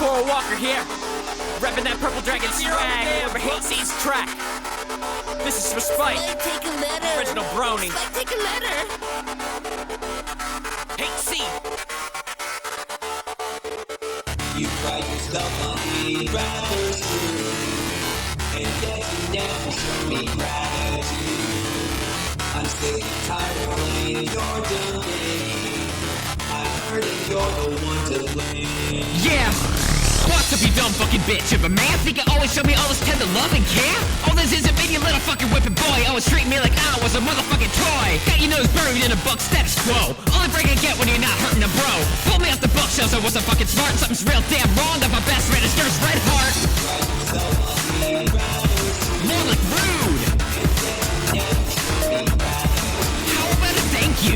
Paul Walker here, repping that Purple Dragon swag over Hateseed's track. This is for Spike, Take a letter. original brony. Spike, take a letter. Hateseed. You write yourself on the writer's room, and yet you never show me gratitude. I'm sick and tired of playing your dumb game. I heard that you're the one to blame. Yeah, what's up you dumb fucking bitch? If a man think you always show me all this tender love and care, all this isn't me, you little fucking whipping boy. Always treat me like I was a motherfucking toy. Got your nose buried in a book, status quo. Only break I get when you're not hurting a bro. Pull me off the bookshelves, I wasn't fucking smart. Something's real damn wrong, that my best friend is Nurse Red Heart. More like rude. How about a thank you?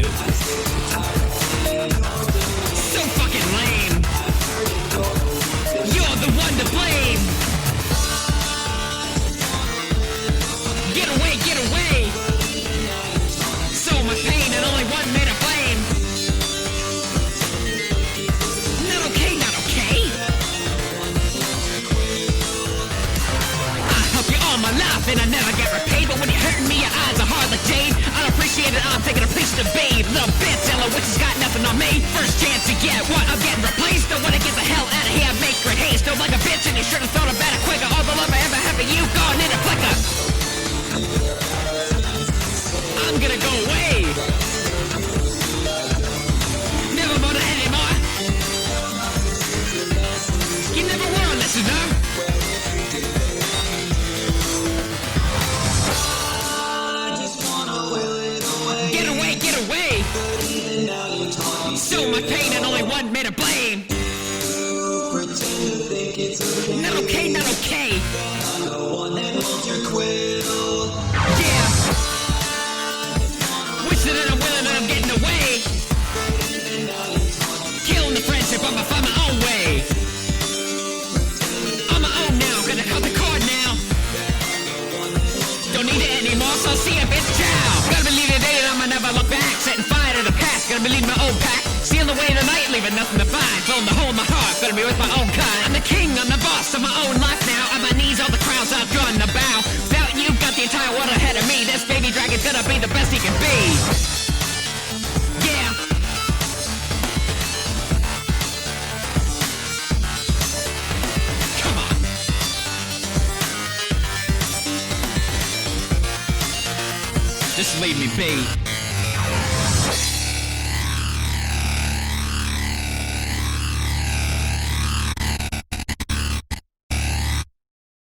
So fucking lame. You're the one to blame. Get away, get away. So much pain and only one man to blame. Not okay, not okay. I help you all my life and I never get repaid, but when you're hurting me, your eyes are hard like jade. I don't appreciate it, I'm taking a piece to bathe. Little bitch, yellow witch has got nothing on me. First chance to get what I'm getting replaced. Don't wanna get the hell out of here, make great haste. Don't like a bitch and you should've thought about it quicker. All the love I ever had for you, gone in a flicker. I'm gonna go away. Never bother anymore. You never were a listener. Get away, get away. So much pain and only one man to blame. Not okay, not okay. Yeah. Wishing that I'm willing and I'm getting away. Killing the friendship, I'ma find my own way. On my own now, gonna cut the cord now. Don't need it anymore, so see ya, bitch, ciao. Gotta believe the day that I'ma never look back. Setting fire to the past, gotta believe my old pack. Sealing the way of the night, leaving nothing to find. Filling the hole in my heart, gonna be with my own kind. I'm the king, I'm the boss of my own life now. On my knees, all the crowns I've drawn to bow. Without you, got the entire world ahead of me. This baby dragon's gonna be the best he can be. Yeah. Come on. Just leave me be.